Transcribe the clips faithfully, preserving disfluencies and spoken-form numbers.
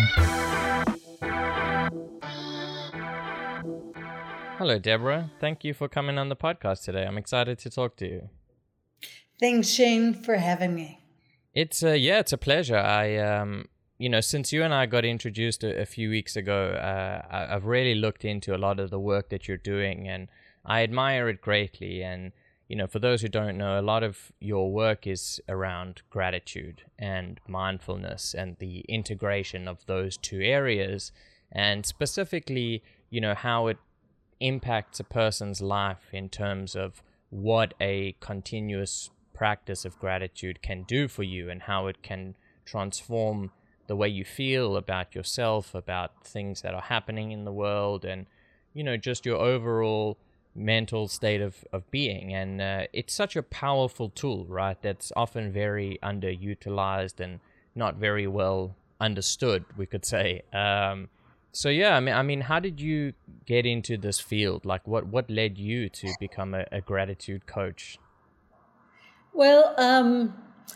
Hello, Deborah. Thank you for coming on the podcast today. I'm excited to talk to you. Thanks, Shane, for having me. It's uh, yeah, it's a pleasure. I um, you know, since you and I got introduced a, a few weeks ago, uh, I, I've really looked into a lot of the work that you're doing, and I admire it greatly. And you know, for those who don't know, a lot of your work is around gratitude and mindfulness and the integration of those two areas, and specifically, you know, how it impacts a person's life in terms of what a continuous practice of gratitude can do for you and how it can transform the way you feel about yourself, about things that are happening in the world, and, you know, just your overall mental state of, of being. And uh, it's such a powerful tool, right, that's often very underutilized and not very well understood, we could say. Um, So yeah, I mean, I mean, how did you get into this field? Like, what, what led you to become a, a gratitude coach? Well, um,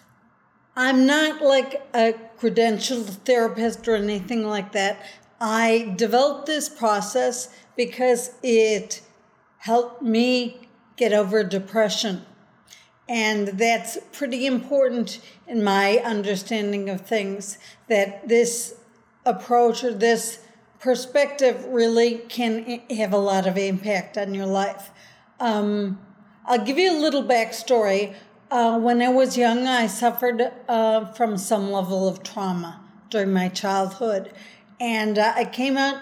I'm not like a credentialed therapist or anything like that. I developed this process because it helped me get over depression. And that's pretty important in my understanding of things, that this approach or this perspective really can have a lot of impact on your life. Um, I'll give you a little backstory. Uh, when I was young, I suffered uh, from some level of trauma during my childhood. And uh, I came out,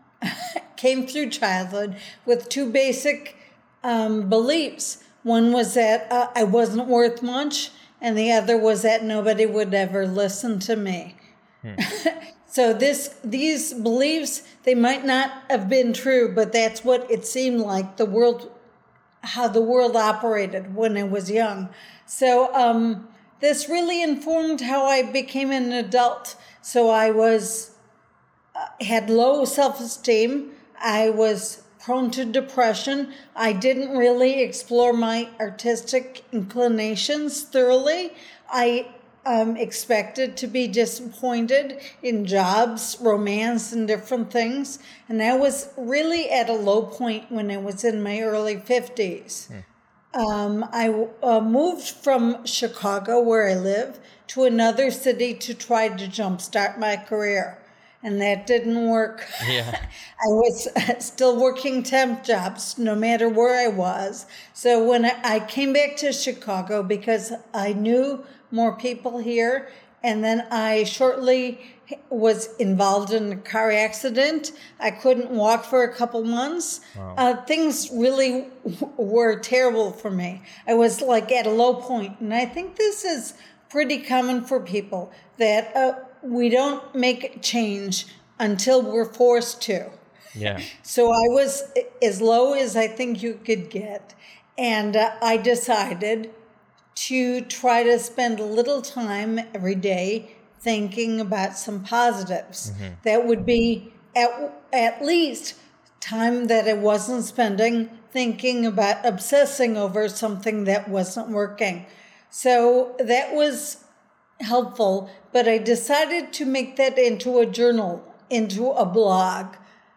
came through childhood with two basic um, beliefs. One was that uh, I wasn't worth much, and the other was that nobody would ever listen to me. Hmm. So this, these beliefs, they might not have been true, but that's what it seemed like the world, how the world operated when I was young. So um, this really informed how I became an adult. So I was, uh, had low self-esteem. I was prone to depression. I didn't really explore my artistic inclinations thoroughly. I Um, expected to be disappointed in jobs, romance, and different things. And I was really at a low point when I was in my early fifties. Hmm. Um, I uh, moved from Chicago, where I live, to another city to try to jumpstart my career. And that didn't work. Yeah. I was still working temp jobs no matter where I was. So when I, I came back to Chicago, because I knew more people here, and then I shortly was involved in a car accident. I couldn't walk for a couple months. Wow. Uh, things really w- were terrible for me. I was like at a low point. And I think this is pretty common for people, that uh, we don't make change until we're forced to. Yeah. So I was as low as I think you could get. And uh, I decided to try to spend a little time every day thinking about some positives. Mm-hmm. That would be at, at least time that I wasn't spending thinking about obsessing over something that wasn't working. So that was helpful, but I decided to make that into a journal, into a blog,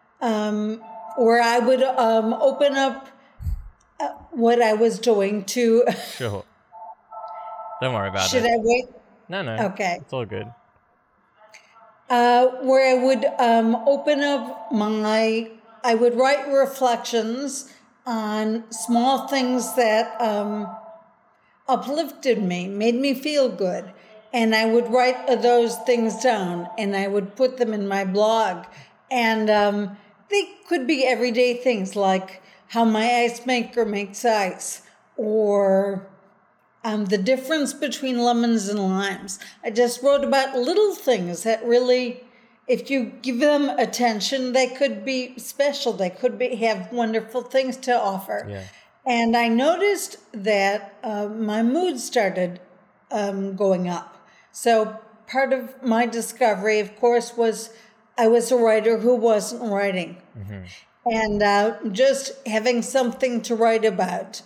um, where I would um, open up uh, what I was doing to... Sure. Don't worry about Should it. Should I wait? No, no. Okay. It's all good. Uh, where I would um, open up my... I would write reflections on small things that um, uplifted me, made me feel good. And I would write those things down, and I would put them in my blog. And um, they could be everyday things, like how my ice maker makes ice, or um, the difference between lemons and limes. I just wrote about little things that really, if you give them attention, they could be special. They could be have wonderful things to offer. Yeah. And I noticed that uh, my mood started um, going up. So part of my discovery, of course, was I was a writer who wasn't writing. Mm-hmm. And uh, just having something to write about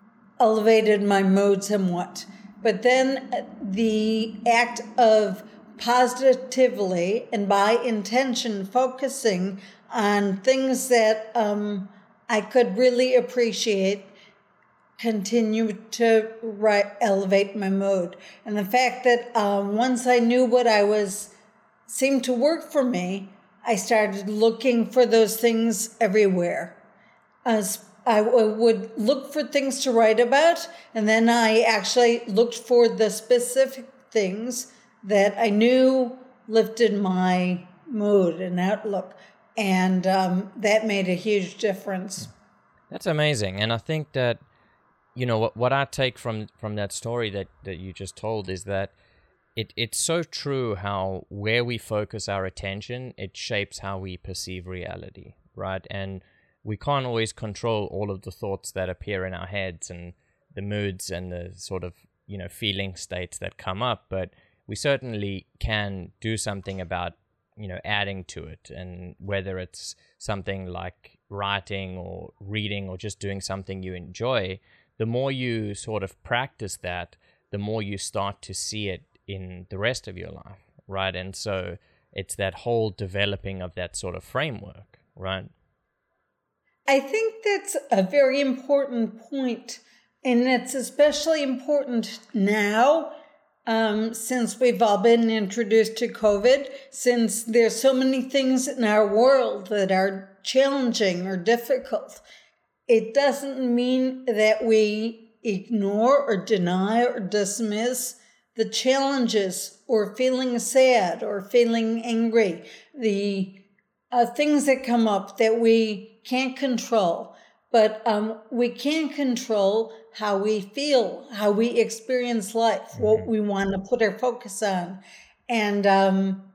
elevated my mood somewhat. But then the act of positively and by intention focusing on things that um, I could really appreciate, continue to ri- elevate my mood. And the fact that um, once I knew what I was, seemed to work for me, I started looking for those things everywhere. As I w- would look for things to write about, and then I actually looked for the specific things that I knew lifted my mood and outlook. And um, that made a huge difference. That's amazing. And I think that, you know, what, what I take from, from that story that, that you just told is that it, it's so true how where we focus our attention, it shapes how we perceive reality, right? And we can't always control all of the thoughts that appear in our heads and the moods and the sort of, you know, feeling states that come up, but we certainly can do something about, you know, adding to it. And whether it's something like writing or reading or just doing something you enjoy, the more you sort of practice that, the more you start to see it in the rest of your life, right? And so it's that whole developing of that sort of framework, right? I think that's a very important point, and it's especially important now um, since we've all been introduced to COVID, since there's so many things in our world that are challenging or difficult. It doesn't mean that we ignore or deny or dismiss the challenges or feeling sad or feeling angry, the uh, things that come up that we can't control. But um, we can control how we feel, how we experience life, mm-hmm. what we want to put our focus on. And um,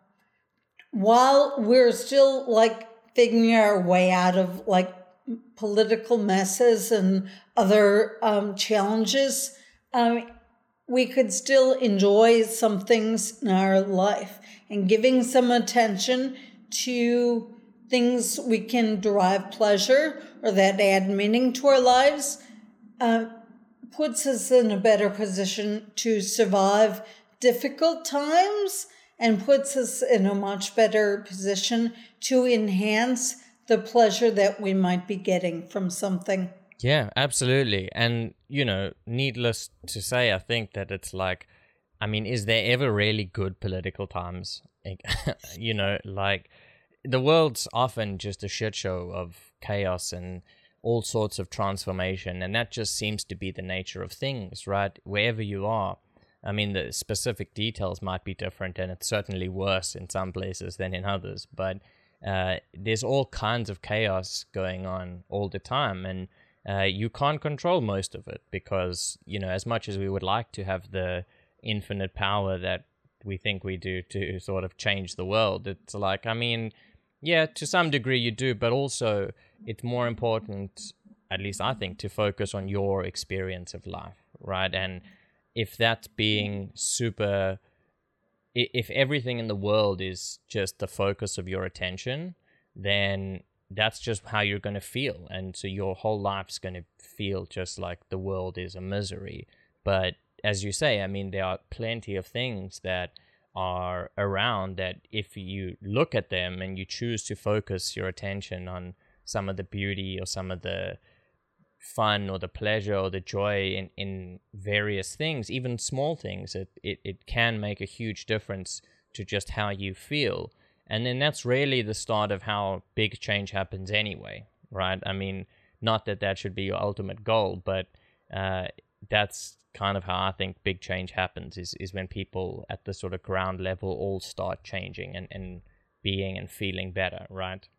while we're still like figuring our way out of like political messes and other um, challenges, um, we could still enjoy some things in our life, and giving some attention to things we can derive pleasure or that add meaning to our lives uh, puts us in a better position to survive difficult times and puts us in a much better position to enhance the pleasure that we might be getting from something. Yeah, absolutely. And, you know, needless to say, I think that it's like, I mean, is there ever really good political times? You know, like the world's often just a shit show of chaos and all sorts of transformation. And that just seems to be the nature of things, right? Wherever you are. I mean, the specific details might be different, and it's certainly worse in some places than in others. But uh, there's all kinds of chaos going on all the time. And Uh, you can't control most of it because, you know, as much as we would like to have the infinite power that we think we do to sort of change the world, it's like, I mean, yeah, to some degree you do, but also it's more important, at least I think, to focus on your experience of life, right? And if that's being super, if everything in the world is just the focus of your attention, then that's just how you're going to feel. And so your whole life's going to feel just like the world is a misery. But as you say, I mean, there are plenty of things that are around that if you look at them and you choose to focus your attention on some of the beauty or some of the fun or the pleasure or the joy in, in various things, even small things, it, it, it can make a huge difference to just how you feel. And then that's really the start of how big change happens anyway, right? I mean, not that that should be your ultimate goal, but uh, that's kind of how I think big change happens, is, is when people at the sort of ground level all start changing and, and being and feeling better, right?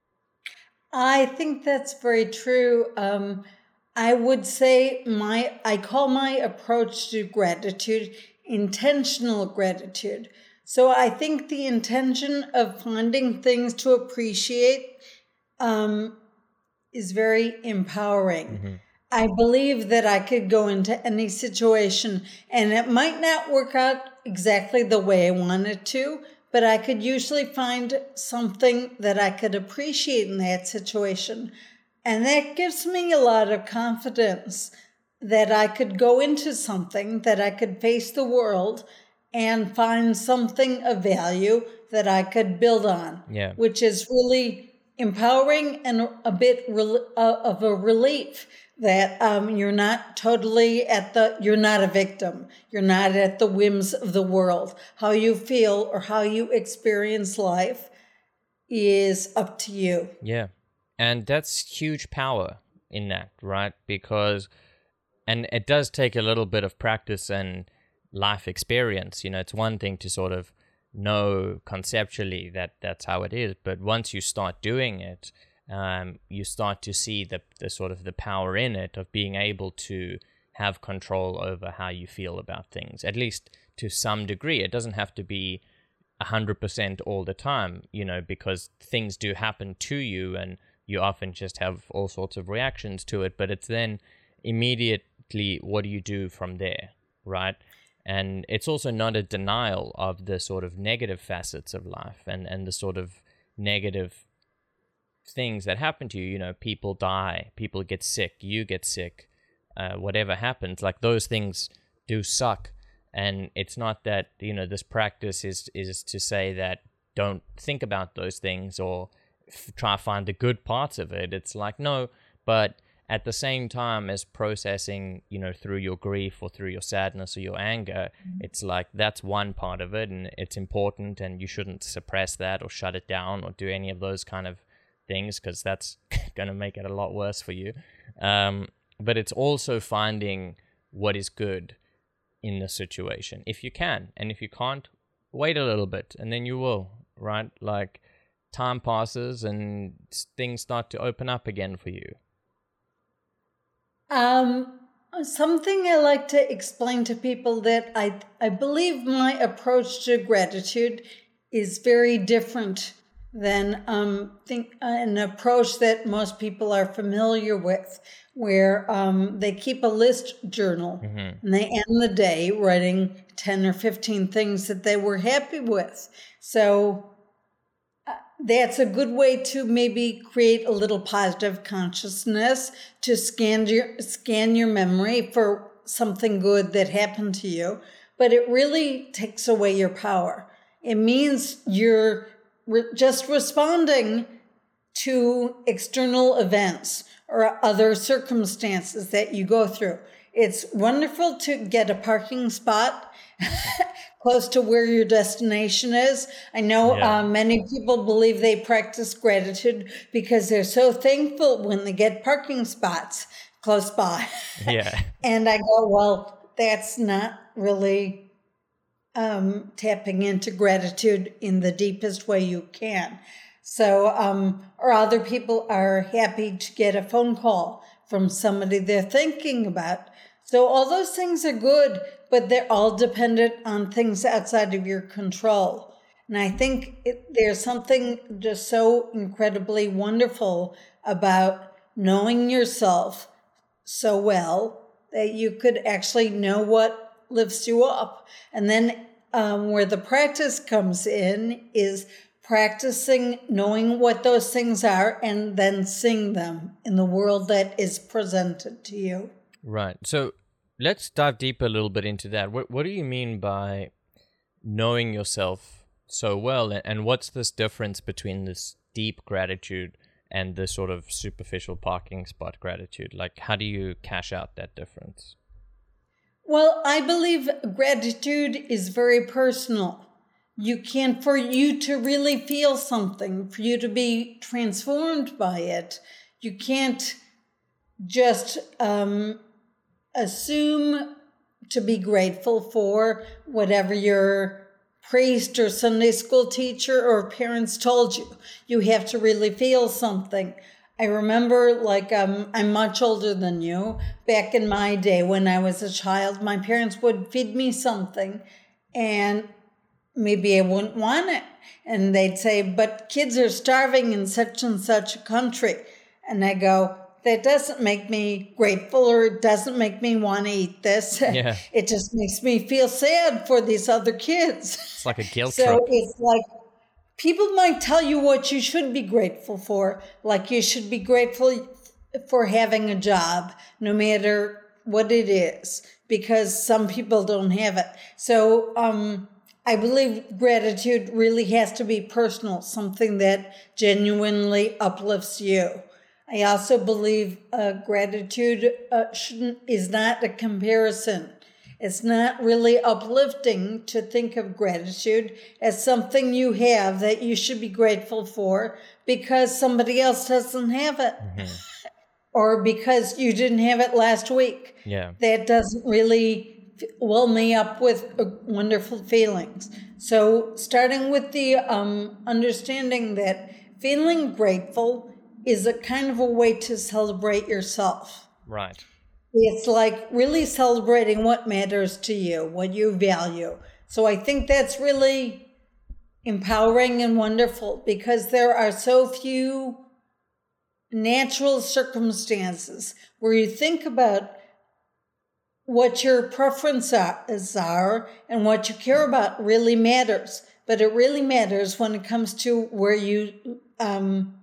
I think that's very true. Um, I would say my, I call my approach to gratitude intentional gratitude. So I think the intention of finding things to appreciate um, is very empowering. Mm-hmm. I believe that I could go into any situation and it might not work out exactly the way I want it to, but I could usually find something that I could appreciate in that situation. And that gives me a lot of confidence that I could go into something, that I could face the world and find something of value that I could build on, Yeah. which is really empowering and a bit re- uh, of a relief that um, you're not totally at the, you're not a victim. You're not at the whims of the world. How you feel or how you experience life is up to you. Yeah. And that's huge power in that, right? Because, and it does take a little bit of practice and life experience. You know, it's one thing to sort of know conceptually that that's how it is, but once you start doing it, um, you start to see the the sort of the power in it of being able to have control over how you feel about things, at least to some degree. It doesn't have to be a hundred percent all the time, you know, because things do happen to you and you often just have all sorts of reactions to it, but it's then immediately, what do you do from there, right? And it's also not a denial of the sort of negative facets of life and, and the sort of negative things that happen to you. You know, people die, people get sick, you get sick, uh, whatever happens, like those things do suck. And it's not that, you know, this practice is, is to say that don't think about those things or f- try to find the good parts of it. It's like, no, but at the same time as processing, you know, through your grief or through your sadness or your anger, mm-hmm. it's like that's one part of it and it's important and you shouldn't suppress that or shut it down or do any of those kind of things because that's going to make it a lot worse for you. Um, but it's also finding what is good in the situation, if you can. And if you can't, wait a little bit and then you will, right? Like time passes and things start to open up again for you. Um, something I like to explain to people that I I believe my approach to gratitude is very different than um think uh, an approach that most people are familiar with, where um they keep a list journal mm-hmm. and they end the day writing ten or fifteen things that they were happy with. So that's a good way to maybe create a little positive consciousness, to scan your scan your memory for something good that happened to you. But it really takes away your power. It means you're re- just responding to external events or other circumstances that you go through. It's wonderful to get a parking spot close to where your destination is. I know yeah. uh, many people believe they practice gratitude because they're so thankful when they get parking spots close by. Yeah. And I go, well, that's not really um, tapping into gratitude in the deepest way you can. So, um, or other people are happy to get a phone call from somebody they're thinking about. So all those things are good, but they're all dependent on things outside of your control. And I think it, there's something just so incredibly wonderful about knowing yourself so well that you could actually know what lifts you up. And then um, where the practice comes in is practicing knowing what those things are and then seeing them in the world that is presented to you. Right. So let's dive deeper a little bit into that. What What do you mean by knowing yourself so well? And what's this difference between this deep gratitude and the sort of superficial parking spot gratitude? Like, how do you cash out that difference? Well, I believe gratitude is very personal. You can, for you to really feel something, for you to be transformed by it, you can't just um, assume to be grateful for whatever your priest or Sunday school teacher or parents told you. You have to really feel something. I remember, like, um, I'm much older than you. Back in my day when I was a child, my parents would feed me something and maybe I wouldn't want it. And they'd say, but kids are starving in such and such a country. And I go, that doesn't make me grateful, or it doesn't make me want to eat this. Yeah. It just makes me feel sad for these other kids. It's like a guilt so trip. So it's like people might tell you what you should be grateful for. Like you should be grateful for having a job, no matter what it is. because some people don't have it. So um, I believe gratitude really has to be personal, something that genuinely uplifts you. I also believe uh, gratitude uh, shouldn't is not a comparison. It's not really uplifting to think of gratitude as something you have that you should be grateful for because somebody else doesn't have it. Mm-hmm. Or because you didn't have it last week. Yeah. That doesn't really well me up with uh, wonderful feelings. So starting with the um, understanding that feeling grateful is a kind of a way to celebrate yourself. Right. It's like really celebrating what matters to you, what you value. So I think that's really empowering and wonderful because there are so few natural circumstances where you think about what your preferences are and what you care about really matters. But it really matters when it comes to where you um,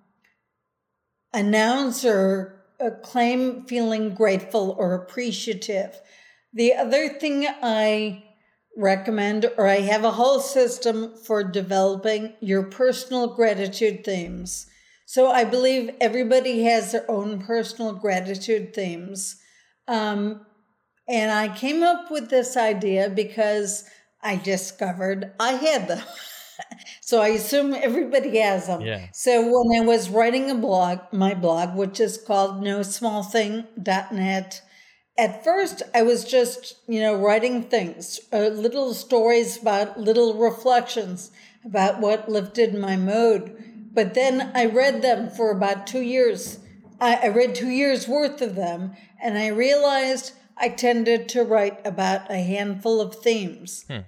announce or claim feeling grateful or appreciative. The other thing I recommend, or I have a whole system for developing your personal gratitude themes. So I believe everybody has their own personal gratitude themes. Um, and I came up with this idea because I discovered I had them. So I assume everybody has them. Yeah. So when I was writing a blog, my blog, which is called no small thing dot net, at first I was just, you know, writing things, uh, little stories about little reflections about what lifted my mood. But then I read them for about two years. I, I read two years worth of them, and I realized I tended to write about a handful of themes. Hmm.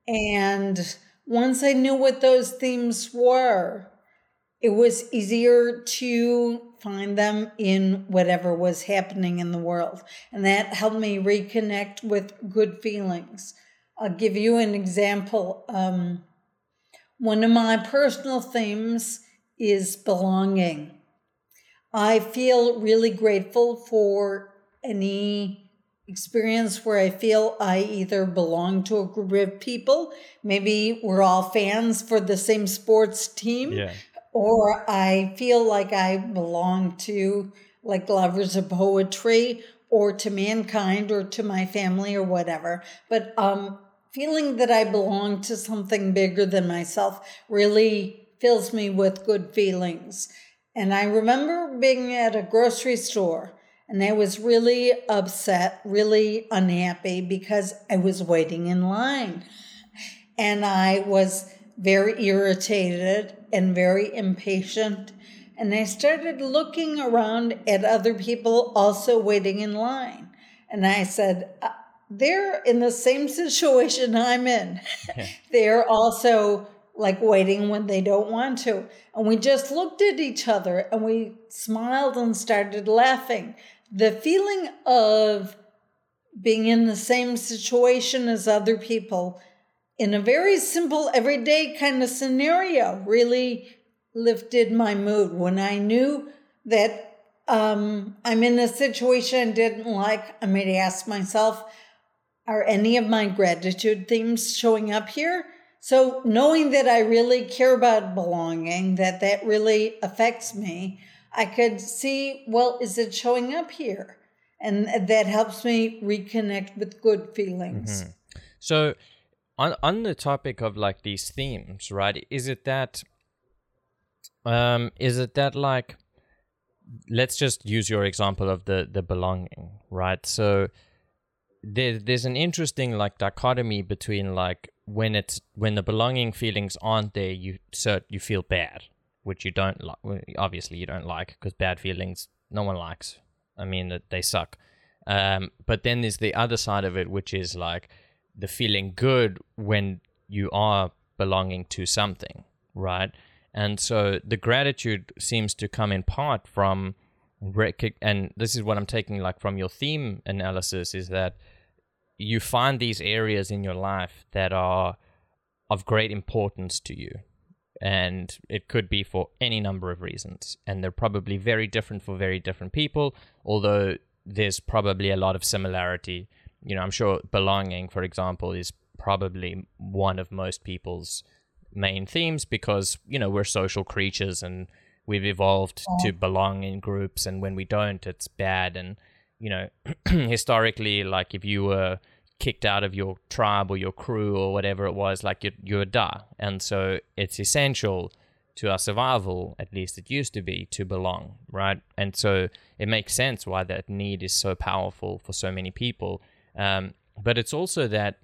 And once I knew what those themes were, it was easier to find them in whatever was happening in the world. And that helped me reconnect with good feelings. I'll give you an example. Um, one of my personal themes is belonging. I feel really grateful for any experience where I feel I either belong to a group of people, maybe we're all fans for the same sports team, yeah. or I feel like I belong to like lovers of poetry or to mankind or to my family or whatever. But um, feeling that I belong to something bigger than myself really fills me with good feelings. And I remember being at a grocery store and I was really upset, really unhappy because I was waiting in line. And I was very irritated and very impatient. And I started looking around at other people also waiting in line. And I said, they're in the same situation I'm in. Yeah. They're also like waiting when they don't want to. And we just looked at each other and we smiled and started laughing. The feeling of being in the same situation as other people in a very simple, everyday kind of scenario really lifted my mood. When I knew that um, I'm in a situation I didn't like, I might ask myself, are any of my gratitude themes showing up here? So knowing that I really care about belonging, that that really affects me, I could see, well, is it showing up here? And that helps me reconnect with good feelings. Mm-hmm. So on on the topic of like these themes, right? Is it that, um, is it that like, let's just use your example of the, the belonging, right? So there, there's an interesting like dichotomy between like when it's, when the belonging feelings aren't there, you so you feel bad, which you don't like. Obviously, you don't like because bad feelings no one likes. I mean, they suck. Um, but then there's the other side of it, which is like the feeling good when you are belonging to something, right? And so the gratitude seems to come in part from, rec- and this is what I'm taking like from your theme analysis, is that you find these areas in your life that are of great importance to you. And it could be for any number of reasons. And they're probably very different for very different people, although there's probably a lot of similarity you know, I'm sure belonging, for example, is probably one of most people's main themes because, you know, we're social creatures and we've evolved to belong in groups, and when we don't, it's bad. And, you know, historically, like if you were kicked out of your tribe or your crew or whatever it was, like you you would die. And so it's essential to our survival, at least it used to be, to belong, right? And so it makes sense why that need is so powerful for so many people. Um, but it's also that,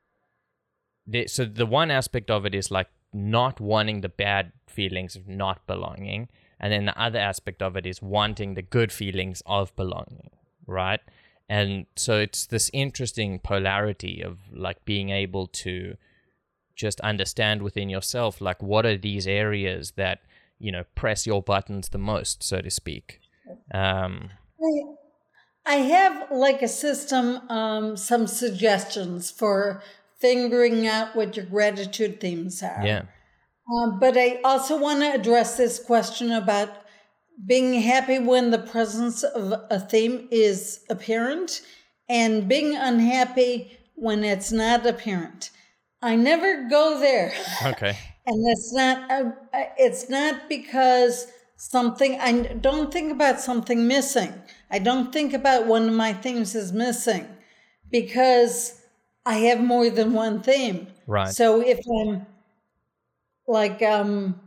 they, so the one aspect of it is like not wanting the bad feelings of not belonging. And then the other aspect of it is wanting the good feelings of belonging, right? And so it's this interesting polarity of like being able to just understand within yourself, like what are these areas that, you know, press your buttons the most, so to speak. Um, I have like a system, um, some suggestions for figuring out what your gratitude themes are. yeah. Um, but I also want to address this question about being happy when the presence of a theme is apparent and being unhappy when it's not apparent. I never go there. Okay. And it's not, uh, it's not because something, I don't think about something missing. I don't think about one of my themes is missing because I have more than one theme. Right. So if I'm like, um,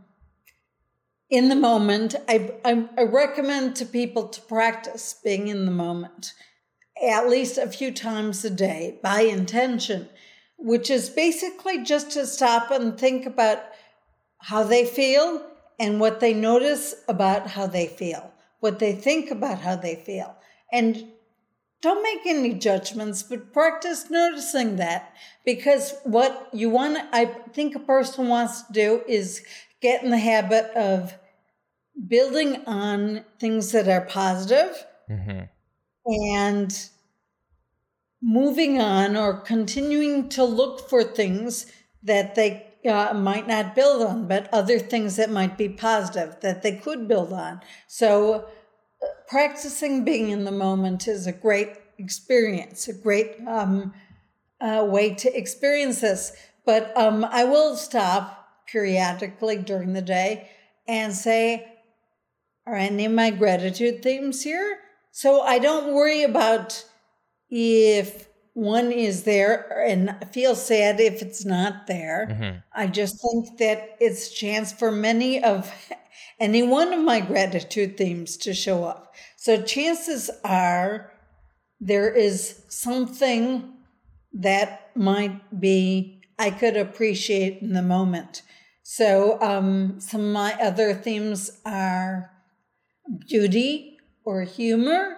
in the moment, I, I, I recommend to people to practice being in the moment at least a few times a day by intention, which is basically just to stop and think about how they feel and what they notice about how they feel, what they think about how they feel. And don't make any judgments, but practice noticing that, because what you want, I think a person wants to do is get in the habit of building on things that are positive mm-hmm. and moving on or continuing to look for things that they uh, might not build on, but other things that might be positive that they could build on. So uh, practicing being in the moment is a great experience, a great um, uh, way to experience this. But um, I will stop periodically during the day and say, are any of my gratitude themes here? So I don't worry about if one is there and feel sad if it's not there. Mm-hmm. I just think that it's a chance for many of any one of my gratitude themes to show up. So chances are there is something that might be I could appreciate in the moment. So um, some of my other themes are beauty or humor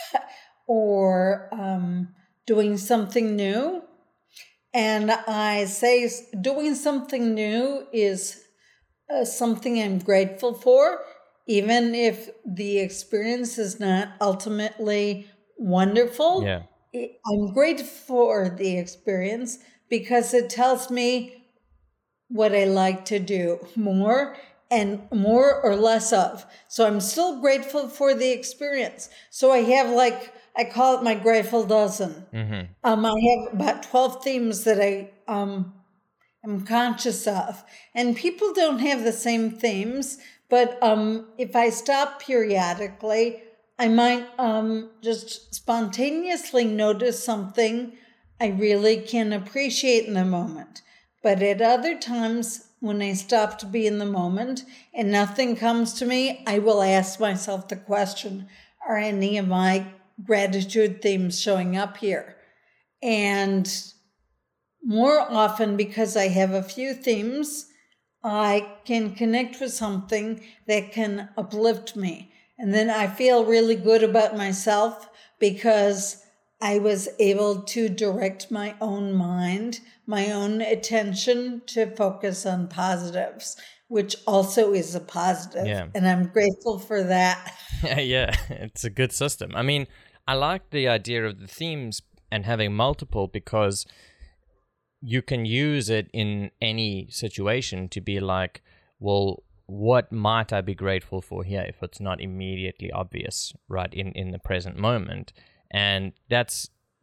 or um, doing something new. And I say doing something new is uh, something I'm grateful for, even if the experience is not ultimately wonderful. Yeah. I'm grateful for the experience because it tells me what I like to do more and more or less of. So I'm still grateful for the experience. So I have like, I call it my grateful dozen. Mm-hmm. Um, I have about twelve themes that I um, am conscious of. And people don't have the same themes, but um, if I stop periodically, I might um, just spontaneously notice something I really can appreciate in the moment. But at other times, when I stop to be in the moment and nothing comes to me, I will ask myself the question, are any of my gratitude themes showing up here? And more often, because I have a few themes, I can connect with something that can uplift me. And then I feel really good about myself because I was able to direct my own mind, my own attention to focus on positives, which also is a positive. Yeah. And I'm grateful for that. Yeah, it's a good system. I mean, I like the idea of the themes and having multiple because you can use it in any situation to be like, well, what might I be grateful for here if it's not immediately obvious, right, in, in the present moment? And that's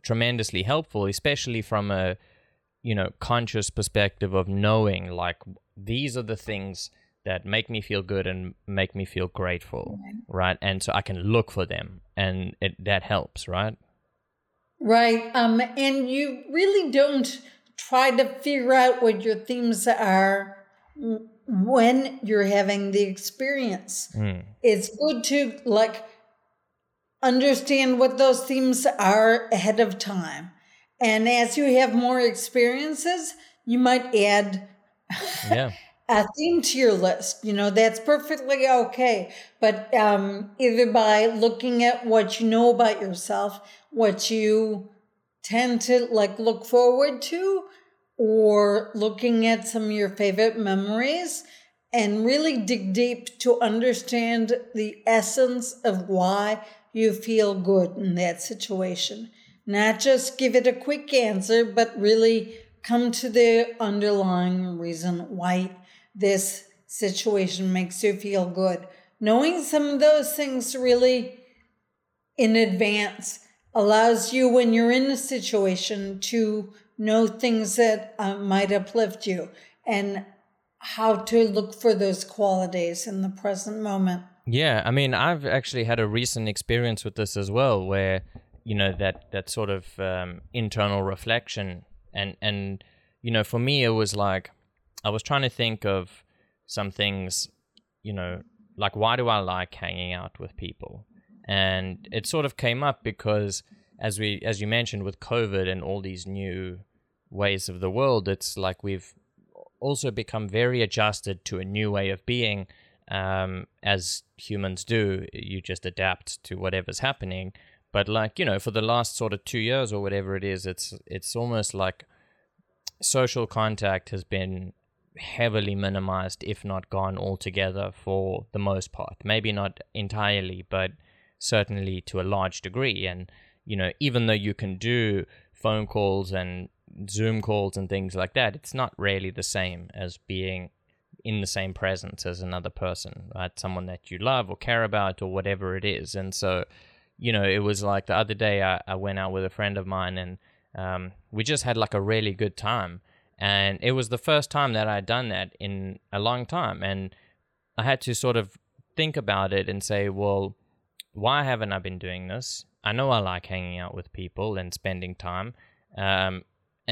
tremendously helpful, especially from a, you know, conscious perspective of knowing, like, these are the things that make me feel good and make me feel grateful, right? And so I can look for them, and it, that helps, right? Right. Um, and you really don't try to figure out what your themes are when you're having the experience. Mm. It's good to like understand what those themes are ahead of time. And as you have more experiences, you might add Yeah. a theme to your list. You know, that's perfectly okay. But um, either by looking at what you know about yourself, what you tend to like look forward to, or looking at some of your favorite memories, and really dig deep to understand the essence of why you feel good in that situation. Not just give it a quick answer, but really come to the underlying reason why this situation makes you feel good. Knowing some of those things really in advance allows you, when you're in a situation, to know things that uh, might uplift you and how to look for those qualities in the present moment. Yeah, I mean, I've actually had a recent experience with this as well, where, you know, that that sort of um, internal reflection, and and you know, for me, it was like I was trying to think of some things, you know, like, why do I like hanging out with people? And it sort of came up because, as we as you mentioned, with COVID and all these new ways of the world, it's like we've also become very adjusted to a new way of being. Um, as humans do, you just adapt to whatever's happening. But like, you know, for the last sort of two years or whatever it is, it's it's almost like social contact has been heavily minimized, if not gone altogether, for the most part. Maybe not entirely, but certainly to a large degree. And, you know, even though you can do phone calls and Zoom calls and things like that, it's not really the same as being in the same presence as another person, right? Someone that you love or care about or whatever it is. And so, you know, it was like the other day I, I went out with a friend of mine, and um, we just had like a really good time. And it was the first time that I'd done that in a long time. And I had to sort of think about it and say, well, why haven't I been doing this? I know I like hanging out with people and spending time. Um,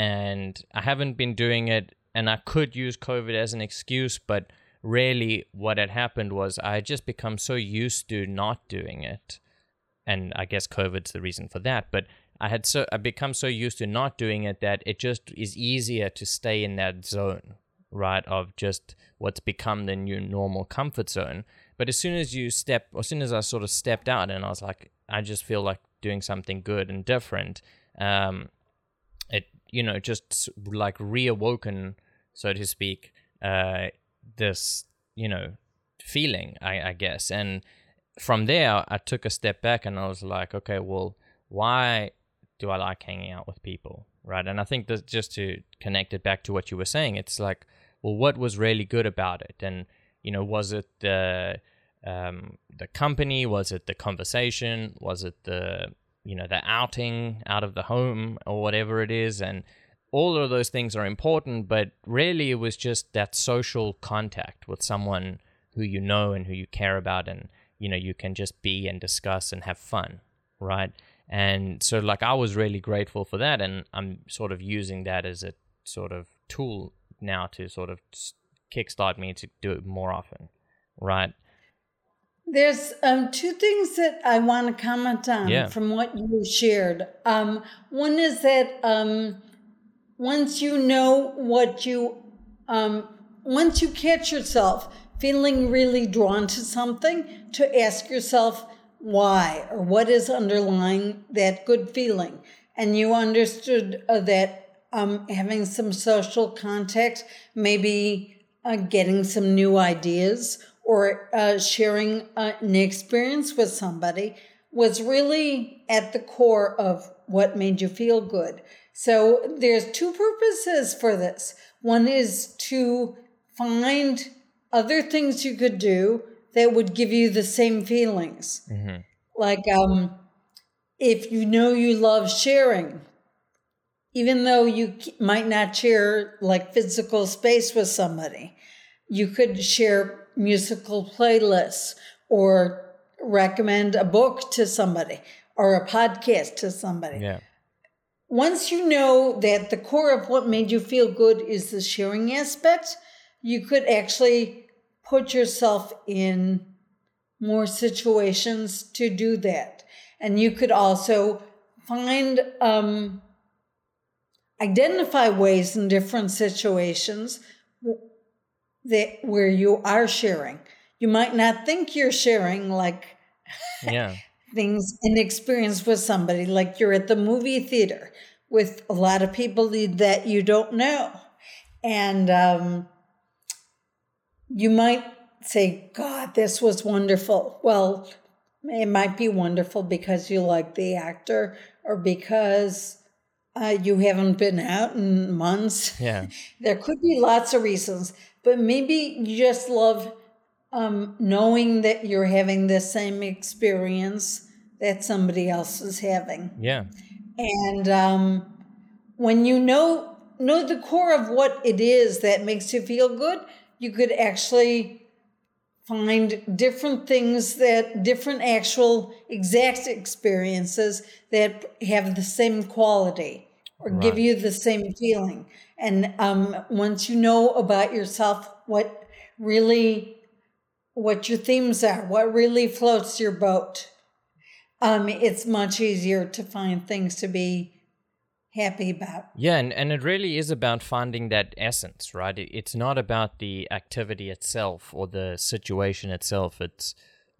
and I haven't been doing it. And I could use COVID as an excuse, but really what had happened was I had just become so used to not doing it. And I guess COVID's the reason for that. But I had so I become so used to not doing it that it just is easier to stay in that zone, right, of just what's become the new normal comfort zone. But as soon as you step, as soon as I sort of stepped out and I was like, I just feel like doing something good and different, um, it, you know, just like reawoken, so to speak, uh, this, you know, feeling, I, I guess. And from there, I took a step back and I was like, okay, well, why do I like hanging out with people, right? And I think that just to connect it back to what you were saying, it's like, well, what was really good about it? And, you know, was it the um, the company? Was it the conversation? Was it the, you know, the outing out of the home or whatever it is? And all of those things are important, but really it was just that social contact with someone who you know and who you care about, and, you know, you can just be and discuss and have fun, right? And so, like, I was really grateful for that, and I'm sort of using that as a sort of tool now to sort of kickstart me to do it more often, right? There's um, two things that I want to comment on Yeah. from what you shared. Um, one is that um, once you know what you, um, once you catch yourself feeling really drawn to something, to ask yourself why, or what is underlying that good feeling. And you understood uh, that um, having some social contact, maybe uh, getting some new ideas, or uh, sharing uh, an experience with somebody was really at the core of what made you feel good. So there's two purposes for this. One is to find other things you could do that would give you the same feelings. Mm-hmm. Like um, if you know you love sharing, even though you might not share like physical space with somebody, you could share musical playlists or recommend a book to somebody or a podcast to somebody. Yeah. Once you know that the core of what made you feel good is the sharing aspect, you could actually put yourself in more situations to do that. And you could also find, um, identify ways in different situations that where you are sharing. You might not think you're sharing like Yeah. things and experience with somebody, like you're at the movie theater with a lot of people that you don't know. And um, you might say, God, this was wonderful. Well, it might be wonderful because you like the actor or because uh, you haven't been out in months. Yeah. There could be lots of reasons, but maybe you just love um, knowing that you're having the same experience that somebody else is having. Yeah. And um, when you know know the core of what it is that makes you feel good, you could actually find different things that different actual exact experiences that have the same quality or Right. give you the same feeling. And um, once you know about yourself, what really, what your themes are, what really floats your boat, um, it's much easier to find things to be happy about. Yeah, and, and it really is about finding that essence, right? It, it's not about the activity itself or the situation itself. It's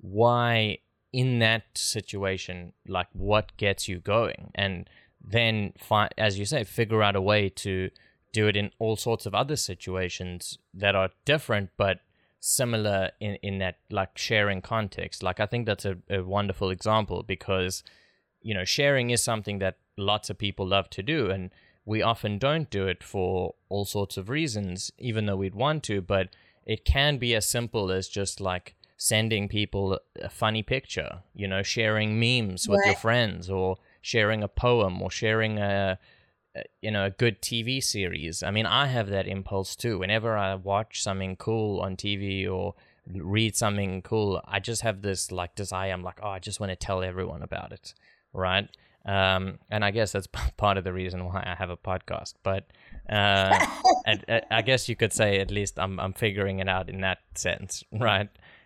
why in that situation, like what gets you going. And then, fi- as you say, figure out a way to do it in all sorts of other situations that are different but similar in, in that like sharing context. Like I think that's a, a wonderful example because, you know, sharing is something that lots of people love to do, and we often don't do it for all sorts of reasons, even though we'd want to. But it can be as simple as just like sending people a funny picture, you know, sharing memes with your Right. friends, or sharing a poem, or sharing a, a you know a good T V series. I mean, I have that impulse too. Whenever I watch something cool on T V or read something cool, I just have this like desire. I'm like, oh, I just want to tell everyone about it, right? Um, and I guess that's part of the reason why I have a podcast. But uh, I, I guess you could say at least I'm I'm figuring it out in that sense, right?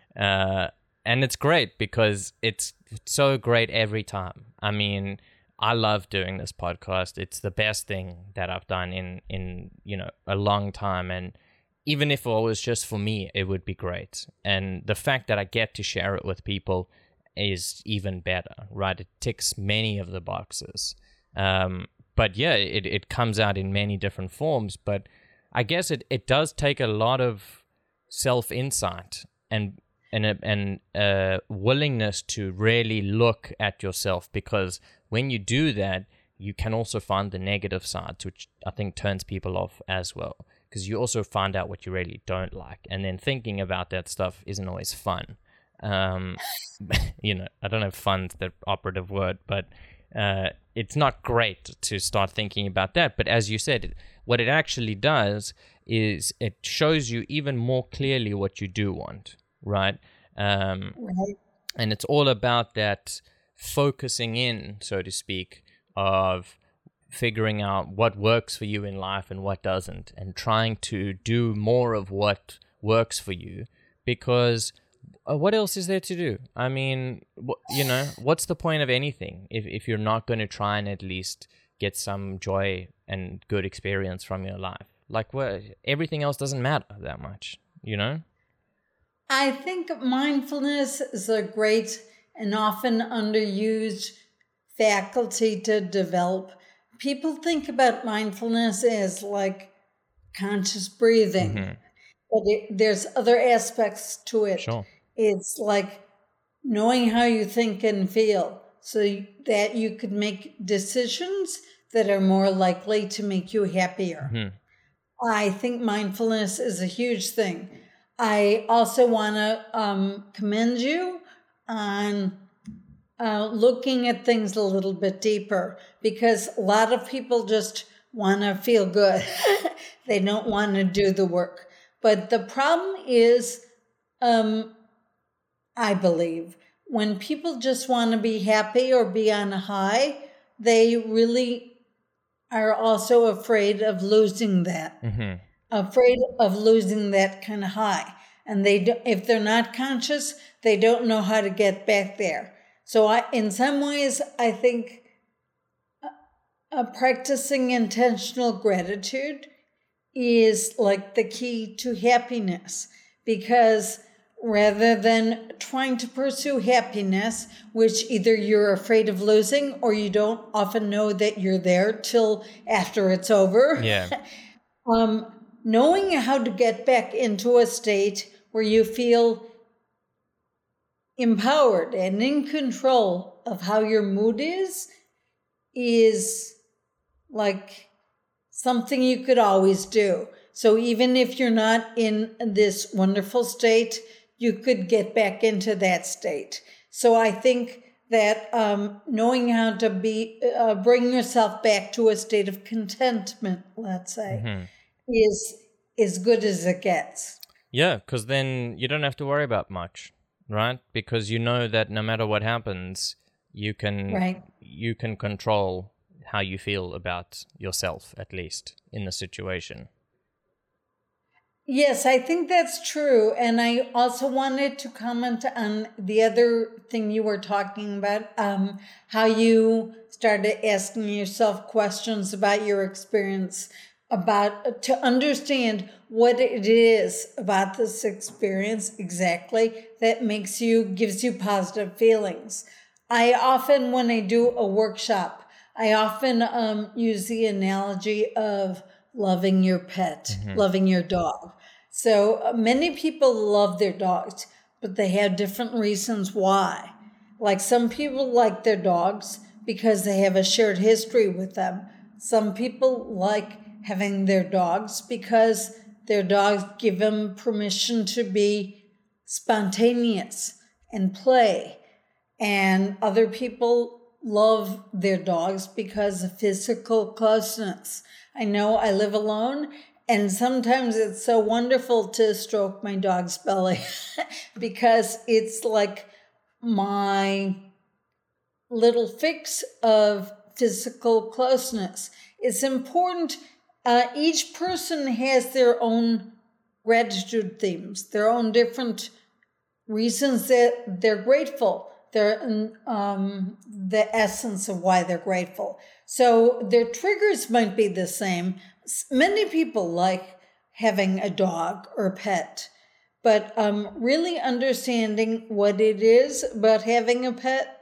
Uh, and it's great because it's so great every time. I mean, I love doing this podcast. It's the best thing that I've done in in you know a long time. And even if it was just for me, it would be great. And the fact that I get to share it with people is even better, right? It ticks many of the boxes. Um, but yeah, it, it comes out in many different forms. But I guess it, it does take a lot of self-insight and and a, and a willingness to really look at yourself, because when you do that, you can also find the negative sides, which I think turns people off as well, because you also find out what you really don't like. And then thinking about that stuff isn't always fun. Um, you know, I don't know if fun's the operative word, but uh, it's not great to start thinking about that. But as you said, what it actually does is it shows you even more clearly what you do want, right? Um, Right. and it's all about that focusing in, so to speak, of figuring out what works for you in life and what doesn't, and trying to do more of what works for you, because Uh, what else is there to do? I mean, wh- you know, what's the point of anything if, if you're not going to try and at least get some joy and good experience from your life? Like, what? Everything else doesn't matter that much, you know? I think mindfulness is a great and often underused faculty to develop. People think about mindfulness as like conscious breathing, Mm-hmm. but it, there's other aspects to it. Sure. It's like knowing how you think and feel so that you could make decisions that are more likely to make you happier. Mm-hmm. I think mindfulness is a huge thing. I also want to um, commend you on uh, looking at things a little bit deeper, because a lot of people just want to feel good. They don't want to do the work. But the problem is, um, I believe, when people just want to be happy or be on a high, they really are also afraid of losing that, Mm-hmm. afraid of losing that kind of high. And they do, if they're not conscious, they don't know how to get back there. So I, in some ways, I think uh, uh, practicing intentional gratitude is like the key to happiness, because rather than trying to pursue happiness, which either you're afraid of losing or you don't often know that you're there till after it's over. Yeah. um, knowing how to get back into a state where you feel empowered and in control of how your mood is, is like something you could always do. So even if you're not in this wonderful state, you could get back into that state. So I think that um, knowing how to be, uh, bring yourself back to a state of contentment, let's say, Mm-hmm. is as good as it gets. Yeah, because then you don't have to worry about much, right? Because you know that no matter what happens, you can Right. you can control how you feel about yourself, at least in the situation. Yes, I think that's true. And I also wanted to comment on the other thing you were talking about, um, how you started asking yourself questions about your experience, about to understand what it is about this experience exactly that makes you, gives you positive feelings. I often, when I do a workshop, I often um, use the analogy of loving your pet, Mm-hmm. loving your dog. So uh, many people love their dogs, but they have different reasons why. Like some people like their dogs because they have a shared history with them. Some people like having their dogs because their dogs give them permission to be spontaneous and play. And other people love their dogs because of physical closeness. I know I live alone, and sometimes it's so wonderful to stroke my dog's belly because it's like my little fix of physical closeness. It's important. Uh, each person has their own gratitude themes, their own different reasons that they're grateful. They're um, the essence of why they're grateful. So their triggers might be the same. Many people like having a dog or a pet, but um, really understanding what it is about having a pet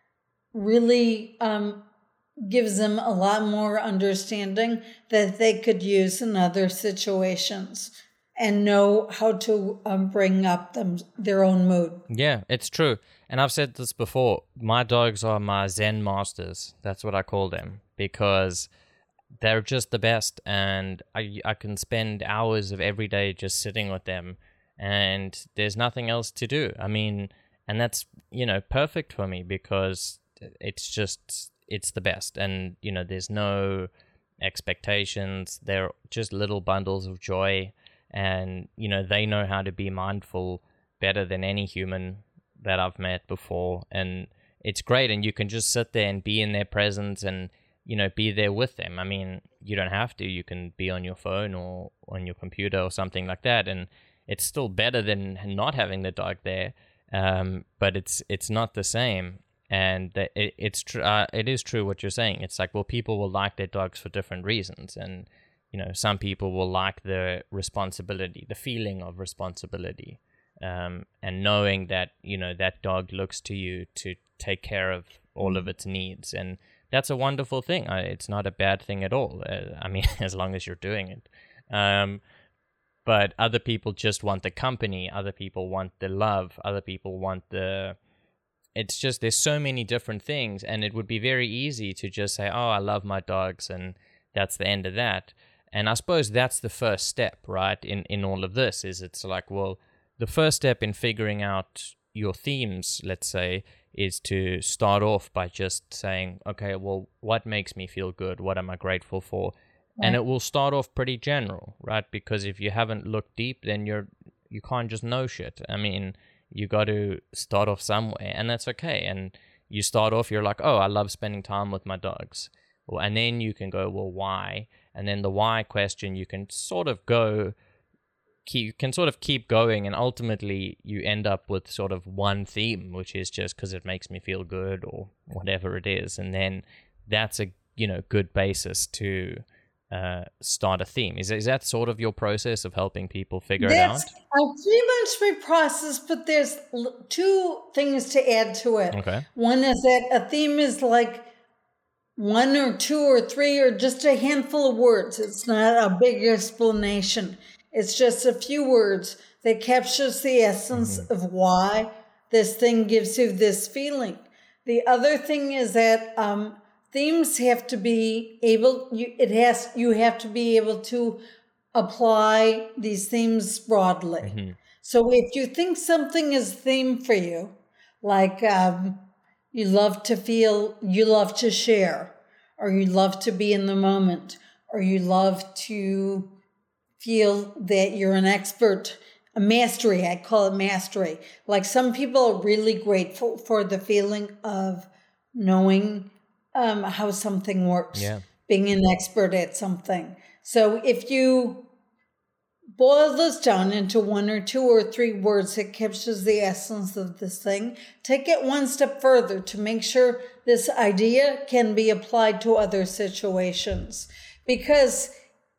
really um, gives them a lot more understanding that they could use in other situations and know how to um, bring up them their own mood. Yeah, it's true. And I've said this before. My dogs are my Zen masters. That's what I call them, because they're just the best. And I, I can spend hours of every day just sitting with them, and there's nothing else to do. I mean, and that's, you know, perfect for me because it's just, it's the best. And, you know, there's no expectations. They're just little bundles of joy. And, you know, they know how to be mindful better than any human that I've met before. And it's great. And you can just sit there and be in their presence and, you know, be there with them. I mean, you don't have to. You can be on your phone or on your computer or something like that. And it's still better than not having the dog there. Um, but it's it's not the same. And it, it's true. Uh, it is true what you're saying. It's like, well, people will like their dogs for different reasons. And you know, some people will like the responsibility, the feeling of responsibility, um, and knowing that, you know, that dog looks to you to take care of all of its needs. And that's a wonderful thing. I, it's not a bad thing at all. Uh, I mean, as long as you're doing it. Um, but other people just want the company. Other people want the love. Other people want the... It's just, there's so many different things. And it would be very easy to just say, oh, I love my dogs, and that's the end of that. And I suppose that's the first step, right, in, in all of this, is it's like, well, the first step in figuring out your themes, let's say, is to start off by just saying, okay, well, what makes me feel good? What am I grateful for? Right. And it will start off pretty general, right? Because if you haven't looked deep, then you're you can't just know shit. I mean, you got to start off somewhere, and that's okay. And you start off, you're like, oh, I love spending time with my dogs. Well, and then you can go, well, why? And then the why question, you can sort of go, keep, you can sort of keep going, and ultimately you end up with sort of one theme, which is just because it makes me feel good or whatever it is. And then that's a, you know, good basis to uh start a theme. Is, is that sort of your process of helping people figure That's it out? Uh, pretty much my process, but there's l- two things to add to it. Okay. One is that a theme is like one or two or three or just a handful of words. It's not a big explanation. It's just a few words that captures the essence mm-hmm. of why this thing gives you this feeling. The other thing is that um themes have to be able, you, it has, you have to be able to apply these themes broadly. Mm-hmm. So if you think something is a theme for you, like um, you love to feel, you love to share, or you love to be in the moment, or you love to feel that you're an expert, a mastery, I call it mastery. Like some people are really grateful for the feeling of knowing Um, how something works, yeah. being an expert at something. So if you boil this down into one or two or three words that captures the essence of this thing, take it one step further to make sure this idea can be applied to other situations. Because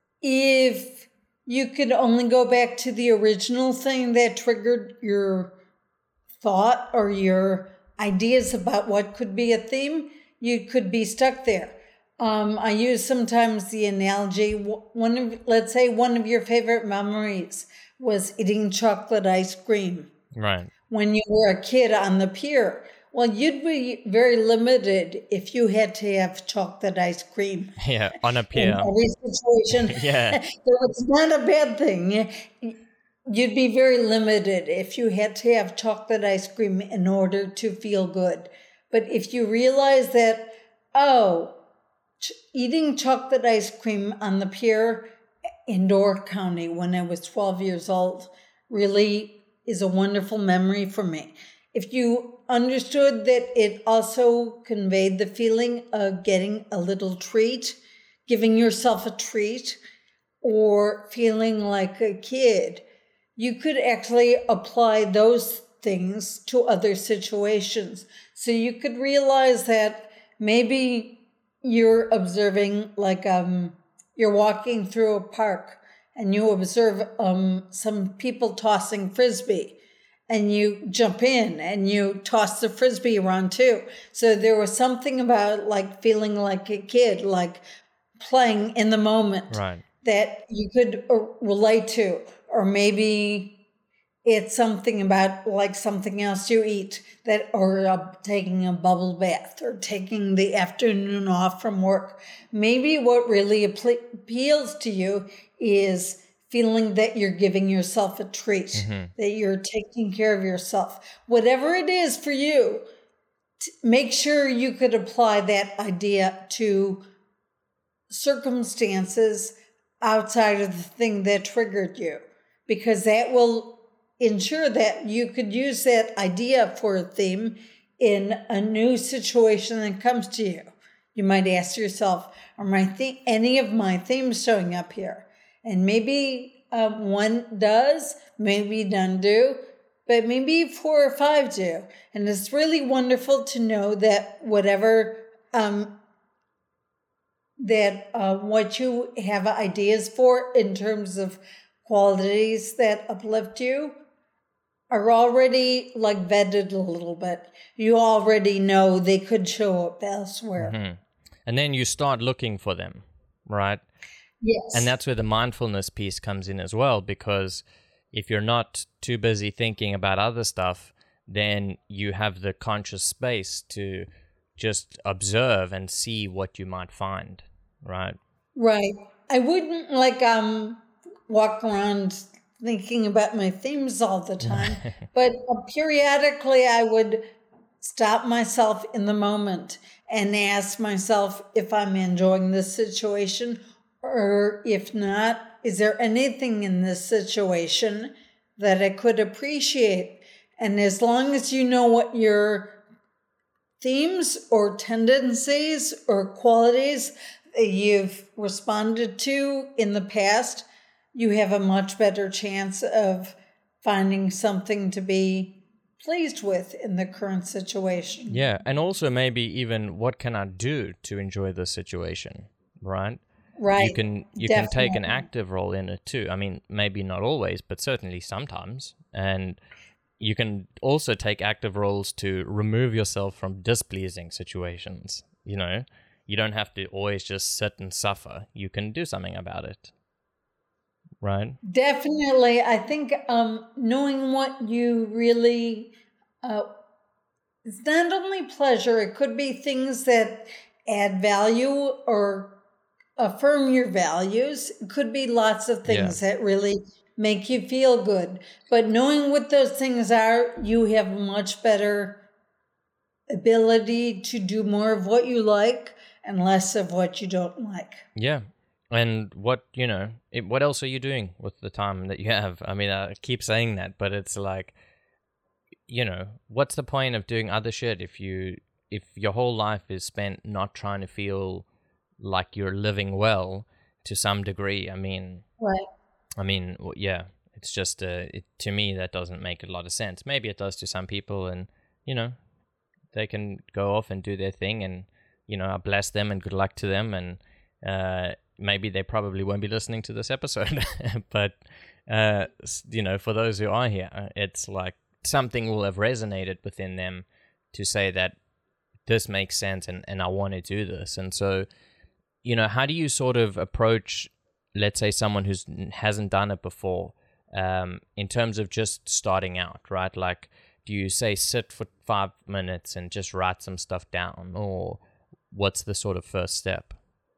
if you could only go back to the original thing that triggered your thought or your ideas about what could be a theme, you could be stuck there. Um, I use sometimes the analogy, one of, let's say one of your favorite memories was eating chocolate ice cream. Right. When you were a kid on the pier. Well, you'd be very limited if you had to have chocolate ice cream. Yeah, on a pier. In every situation. Yeah. So it's not a bad thing. You'd be very limited if you had to have chocolate ice cream in order to feel good. But if you realize that, oh, ch- eating chocolate ice cream on the pier in Door County when I was twelve years old really is a wonderful memory for me. If you understood that it also conveyed the feeling of getting a little treat, giving yourself a treat, or feeling like a kid, you could actually apply those things to other situations. So you could realize that maybe you're observing, like um, you're walking through a park and you observe um, some people tossing Frisbee and you jump in and you toss the Frisbee around too. So there was something about like feeling like a kid, like playing in the moment, right, that you could uh, relate to. Or maybe it's something about like something else you eat, that, or uh, taking a bubble bath or taking the afternoon off from work. Maybe what really appeals to you is feeling that you're giving yourself a treat, mm-hmm. that you're taking care of yourself. Whatever it is for you, t- make sure you could apply that idea to circumstances outside of the thing that triggered you, because that will ensure that you could use that idea for a theme in a new situation that comes to you. You might ask yourself, are my th- any of my themes showing up here? And maybe um, one does, maybe none do, but maybe four or five do. And it's really wonderful to know that whatever, um, that uh, what you have ideas for in terms of qualities that uplift you are already like vetted a little bit. You already know they could show up elsewhere. Mm-hmm. And then you start looking for them, right? Yes. And that's where the mindfulness piece comes in as well, because if you're not too busy thinking about other stuff, then you have the conscious space to just observe and see what you might find, right? Right. I wouldn't like um walk around thinking about my themes all the time, but uh, periodically I would stop myself in the moment and ask myself if I'm enjoying this situation, or if not, is there anything in this situation that I could appreciate? And as long as you know what your themes or tendencies or qualities that you've responded to in the past, you have a much better chance of finding something to be pleased with in the current situation. Yeah, and also maybe even what can I do to enjoy this situation, right? Right. You can you Definitely. can take an active role in it too. I mean, maybe not always, but certainly sometimes. And you can also take active roles to remove yourself from displeasing situations. You know, you don't have to always just sit and suffer. You can do something about it. Right? Definitely. I think um, knowing what you really, uh, it's not only pleasure, it could be things that add value or affirm your values. It could be lots of things Yeah. that really make you feel good. But knowing what those things are, you have a much better ability to do more of what you like and less of what you don't like. Yeah. And what, you know, it, what else are you doing with the time that you have? I mean, I keep saying that, but it's like, you know, what's the point of doing other shit if you, if your whole life is spent not trying to feel like you're living well to some degree? I mean, Right. I mean, well, yeah, it's just, uh, it, to me, that doesn't make a lot of sense. Maybe it does to some people, and, you know, they can go off and do their thing, and, you know, I bless them and good luck to them. And, uh, maybe they probably won't be listening to this episode, but, uh, you know, for those who are here, it's like something will have resonated within them to say that this makes sense, and, and I want to do this. And so, you know, how do you sort of approach, let's say, someone who hasn't done it before, um, in terms of just starting out, right? Like, do you say sit for five minutes and just write some stuff down, or what's the sort of first step?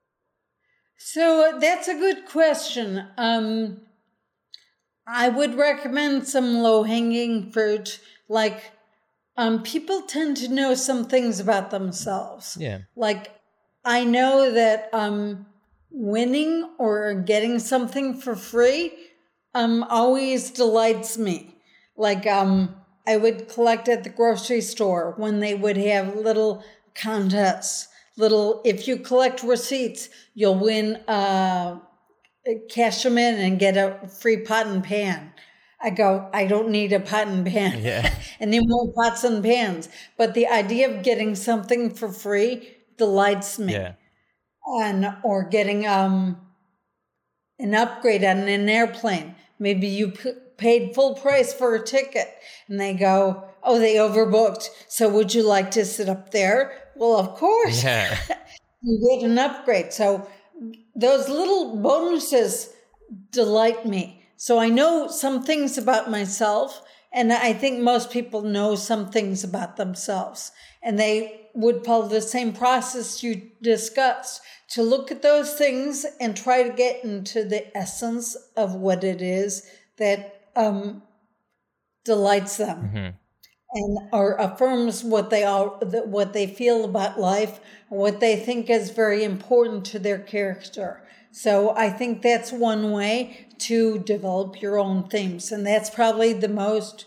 So that's a good question. Um, I would recommend some low-hanging fruit. Like, um, people tend to know some things about themselves. Yeah. Like, I know that um, winning or getting something for free um, always delights me. Like, um, I would collect at the grocery store when they would have little contests. Little, if you collect receipts, you'll win, uh, cash them in and get a free pot and pan. I go, I don't need a pot and pan. Yeah. And then more pots and pans. But the idea of getting something for free delights me. Yeah. And, or getting um, an upgrade on an airplane. Maybe you p- paid full price for a ticket and they go, oh, they overbooked. So would you like to sit up there? Well, of course. Yeah. You get an upgrade. So those little bonuses delight me. So I know some things about myself, and I think most people know some things about themselves. And they would follow the same process you discussed, to look at those things and try to get into the essence of what it is that um, delights them. Mm-hmm. And or affirms what they are, what they feel about life, what they think is very important to their character. So I think that's one way to develop your own themes, and that's probably the most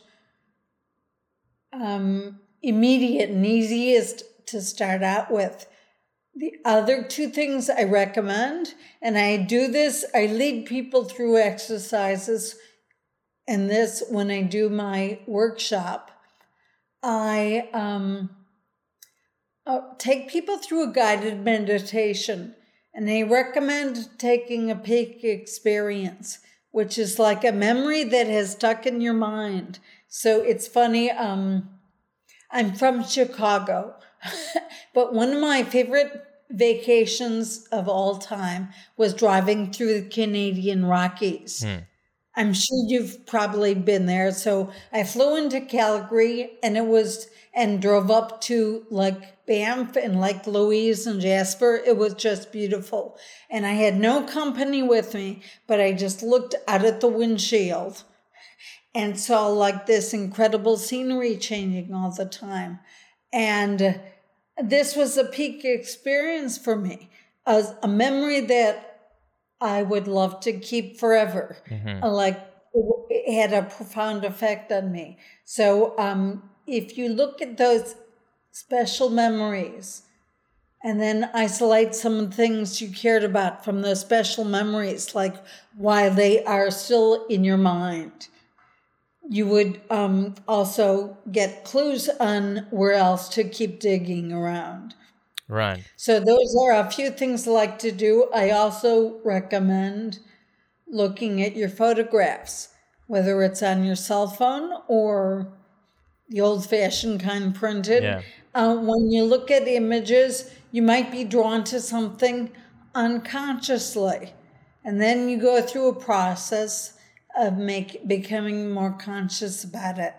um, immediate and easiest to start out with. The other two things I recommend, and I do this, I lead people through exercises, and this when I do my workshop. I um, uh, take people through a guided meditation, and I recommend taking a peak experience, which is like a memory that has stuck in your mind. So it's funny, um, I'm from Chicago, but one of my favorite vacations of all time was driving through the Canadian Rockies. Hmm. I'm sure you've probably been there. So I flew into Calgary and it was, and drove up to like Banff and Lake Louise and Jasper. It was just beautiful. And I had no company with me, but I just looked out at the windshield and saw like this incredible scenery changing all the time. And this was a peak experience for me, a, a memory that I would love to keep forever. Mm-hmm. Like, it had a profound effect on me. So um, if you look at those special memories and then isolate some things you cared about from those special memories, like why they are still in your mind, you would um, also get clues on where else to keep digging around. Right. So those are a few things I like to do. I also recommend looking at your photographs, whether it's on your cell phone or the old-fashioned kind printed. Yeah. Uh, when you look at images, you might be drawn to something unconsciously. And then you go through a process of make becoming more conscious about it.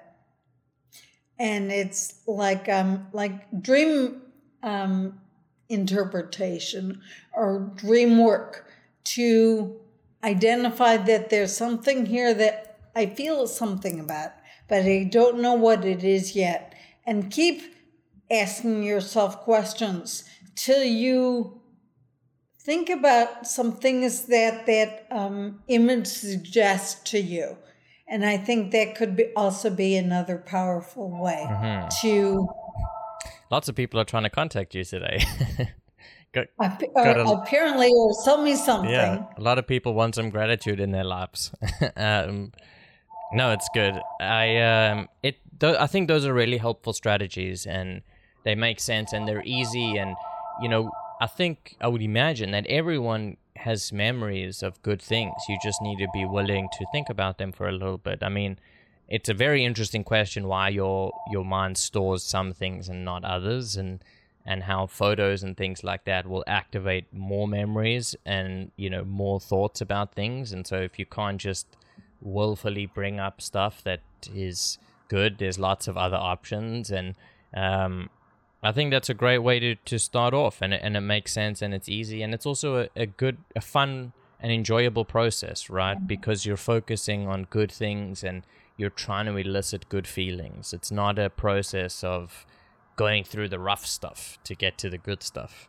And it's like um like dream um, interpretation or dream work, to identify that there's something here that I feel something about, but I don't know what it is yet. And keep asking yourself questions till you think about some things that that um, image suggests to you. And I think that could be also be another powerful way Mm-hmm. to... Lots of people are trying to contact you today. got, ap- got a, apparently, or tell me something. yeah, a lot of people want some gratitude in their lives. um, no, it's good. I um, it. Th- I think those are really helpful strategies, and they make sense, and they're easy. And you know, I think I would imagine that everyone has memories of good things. You just need to be willing to think about them for a little bit. I mean, it's a very interesting question why your your mind stores some things and not others, and and how photos and things like that will activate more memories and, you know, more thoughts about things. And so if you can't just willfully bring up stuff that is good, there's lots of other options. And um I think that's a great way to, to start off, and it, and it makes sense, and it's easy, and it's also a, a good, a fun and enjoyable process, right? Because you're focusing on good things and you're trying to elicit good feelings. It's not a process of going through the rough stuff to get to the good stuff.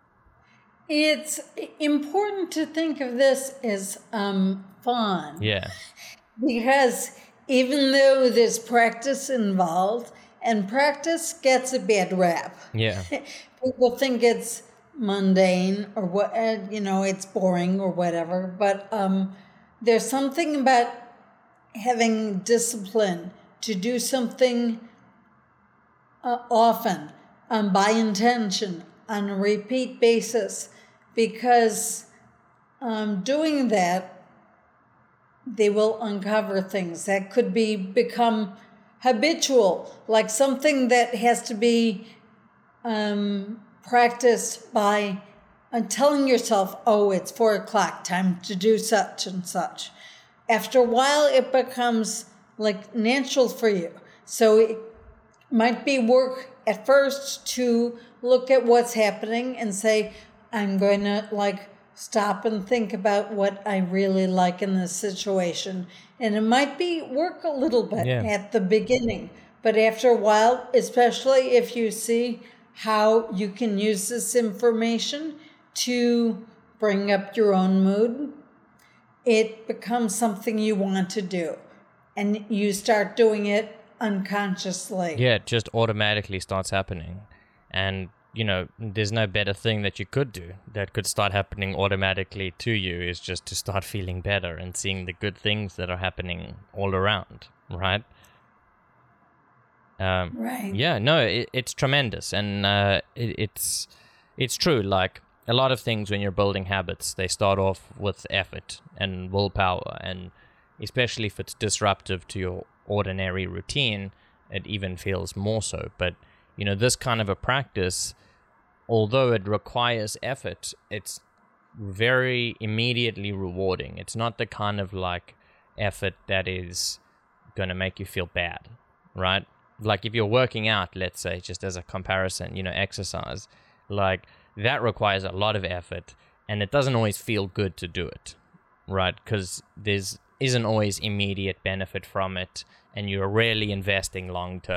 It's important to think of this as um, fun. Yeah. Because even though there's practice involved, and practice gets a bad rap. Yeah. People think it's mundane or what, you know, it's boring or whatever. But um, there's something about having discipline to do something uh, often, um, by intention, on a repeat basis, because um, doing that, they will uncover things that could be become habitual, like something that has to be um, practiced by uh, telling yourself, oh, it's four o'clock, time to do such and such. After a while, it becomes like natural for you. So it might be work at first to look at what's happening and say, I'm going to like stop and think about what I really like in this situation. And it might be work a little bit Yeah. at the beginning, but after a while, especially if you see how you can use this information to bring up your own mood, it becomes something you want to do. And you start doing it unconsciously. Yeah, it just automatically starts happening. And, you know, there's no better thing that you could do that could start happening automatically to you, is just to start feeling better and seeing the good things that are happening all around, right? Um, Right. Yeah, no, it, it's tremendous. And uh, it, it's it's true. Like, a lot of things when you're building habits, they start off with effort and willpower. And especially if it's disruptive to your ordinary routine, it even feels more so. But, you know, this kind of a practice, although it requires effort, it's very immediately rewarding. It's not the kind of like effort that is going to make you feel bad, right? Like if you're working out, let's say, just as a comparison, you know, exercise, like that requires a lot of effort, and it doesn't always feel good to do it, right? Because there's isn't always immediate benefit from it, and you're rarely investing long term.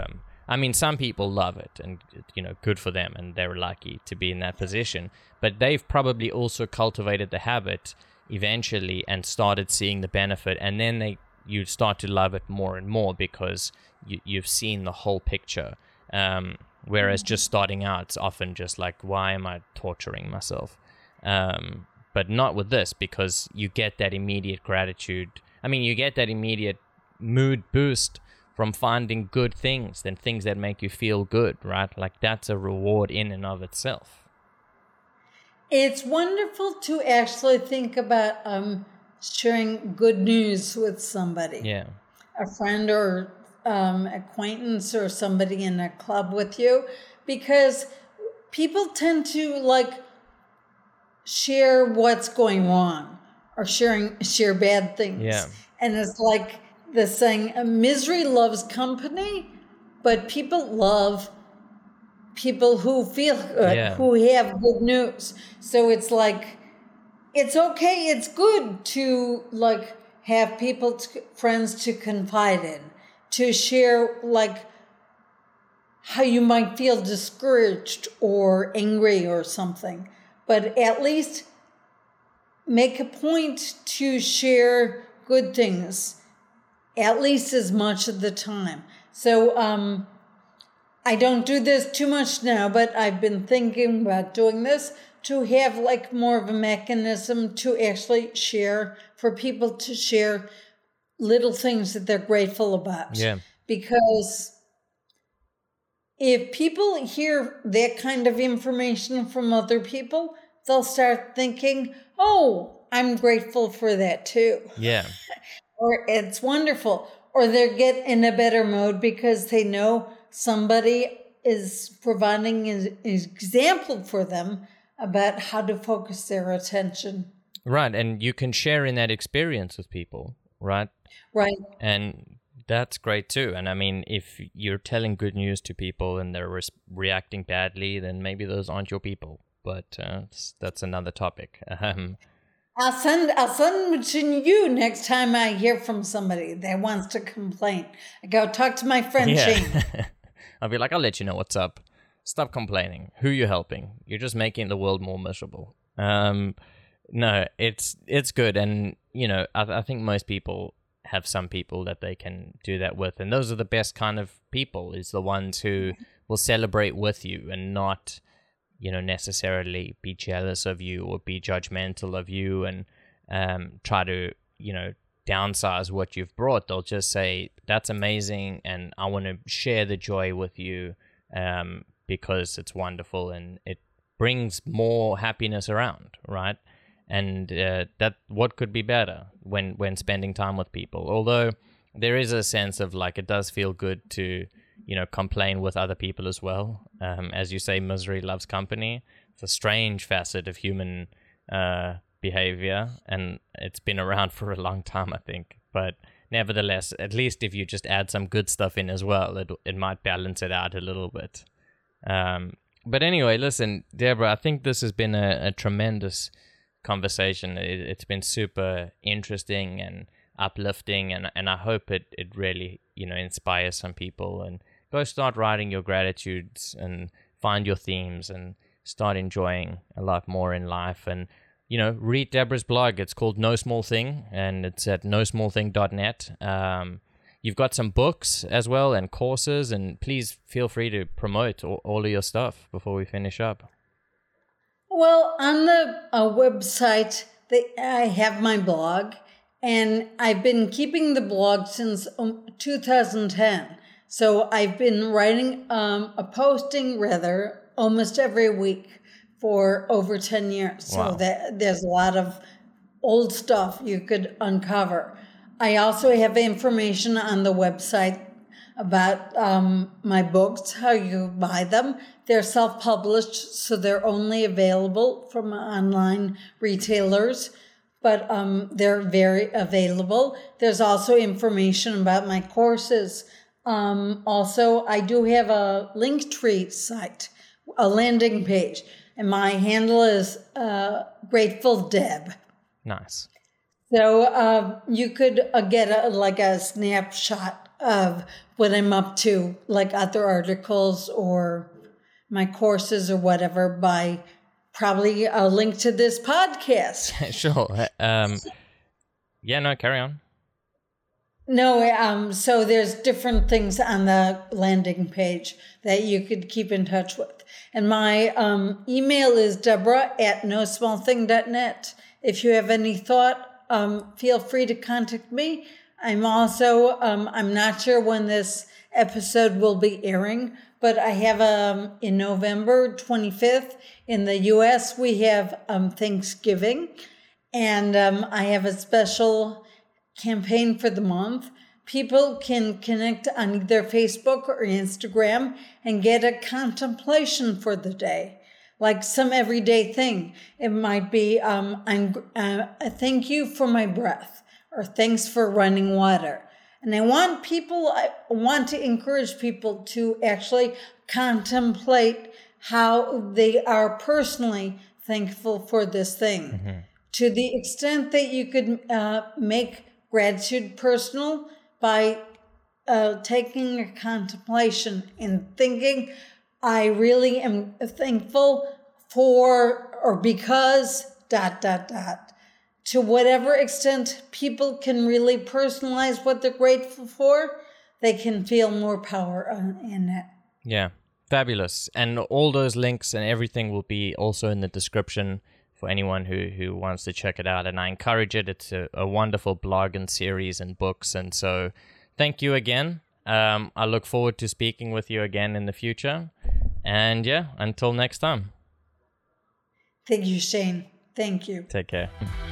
I mean, some people love it and, you know, good for them and they're lucky to be in that position. But they've probably also cultivated the habit eventually and started seeing the benefit. And then they you start to love it more and more because you, you've seen the whole picture. Um, whereas just starting out, it's often just like, why am I torturing myself? Um, but not with this, because you get that immediate gratitude. I mean, you get that immediate mood boost from finding good things and things that make you feel good, right? Like that's a reward in and of itself. It's wonderful to actually think about um, sharing good news with somebody. Yeah. A friend or um, acquaintance or somebody in a club with you, because people tend to like share what's going wrong or sharing share bad things. Yeah. And it's like the saying, misery loves company, but people love people who feel good, Yeah. who have good news. So it's like, it's okay, it's good to like have people, to, friends to confide in, to share like how you might feel discouraged or angry or something. But at least make a point to share good things, at least as much of the time. So um, I don't do this too much now, but I've been thinking about doing this to have like more of a mechanism to actually share, for people to share little things that they're grateful about. Yeah. Because if people hear that kind of information from other people, they'll start thinking, oh, I'm grateful for that too. Yeah. Or it's wonderful. Or they get in a better mode because they know somebody is providing an example for them about how to focus their attention. Right. And you can share in that experience with people, right? Right. And that's great too. And I mean, if you're telling good news to people and they're re- reacting badly, then maybe those aren't your people. But uh, that's another topic. Um, I'll send I'll send them to you next time I hear from somebody that wants to complain. I go talk to my friend yeah. Shane. I'll be like, I'll let you know what's up. Stop complaining. Who you helping? You're just making the world more miserable. Um, no, it's it's good, and you know, I, I think most people have some people that they can do that with, and those are the best kind of people. Is the ones who will celebrate with you and not, you know, necessarily be jealous of you or be judgmental of you and um, try to, you know, downsize what you've brought. They'll just say, that's amazing and I want to share the joy with you um, because it's wonderful and it brings more happiness around, right? And uh, that what could be better when, when spending time with people? Although there is a sense of like, it does feel good to, you know, complain with other people as well. Um, as you say, misery loves company. It's a strange facet of human uh, behavior, and it's been around for a long time, I think. But nevertheless, at least if you just add some good stuff in as well, it it might balance it out a little bit. Um, but anyway, listen, Deborah, I think this has been a, a tremendous conversation. It, it's been super interesting and uplifting, and and I hope it, it really, you know, inspires some people. And go start writing your gratitudes and find your themes and start enjoying a lot more in life. And, you know, read Deborah's blog. It's called No Small Thing, and it's at no small thing dot net. Um, you've got some books as well and courses, and please feel free to promote all, all of your stuff before we finish up. Well, on the uh, website, they, I have my blog, and I've been keeping the blog since um, two thousand ten. So I've been writing, um, a posting rather, almost every week for over ten years. Wow. So that, there's a lot of old stuff you could uncover. I also have information on the website about um, my books, how you buy them. They're self-published, so they're only available from online retailers, but um, they're very available. There's also information about my courses. Um, also, I do have a Linktree site, a landing page, and my handle is uh, Grateful Deb. Nice. So uh, you could uh, get a, like a snapshot of what I'm up to, like other articles or my courses or whatever, by probably a link to this podcast. Sure. Um, yeah, no, carry on. No, um, so there's different things on the landing page that you could keep in touch with. And my um, email is Deborah at no small thing dot net. If you have any thought, um, feel free to contact me. I'm also, um, I'm not sure when this episode will be airing, but I have, um, in November twenty-fifth in the U S, we have um, Thanksgiving. And um, I have a special campaign for the month. People can connect on either Facebook or Instagram and get a contemplation for the day, like some everyday thing. It might be, um, I'm, uh, thank you for my breath, or thanks for running water. And I want people, I want to encourage people to actually contemplate how they are personally thankful for this thing. Mm-hmm. To the extent that you could uh, make gratitude personal by uh, taking a contemplation and thinking, I really am thankful for or because dot, dot, dot. To whatever extent people can really personalize what they're grateful for, they can feel more power in it. Yeah, fabulous. And all those links and everything will be also in the description for anyone who, who wants to check it out. And I encourage it. It's a, a wonderful blog and series and books. And so thank you again. Um, I look forward to speaking with you again in the future. And yeah, until next time. Thank you, Shane. Thank you. Take care.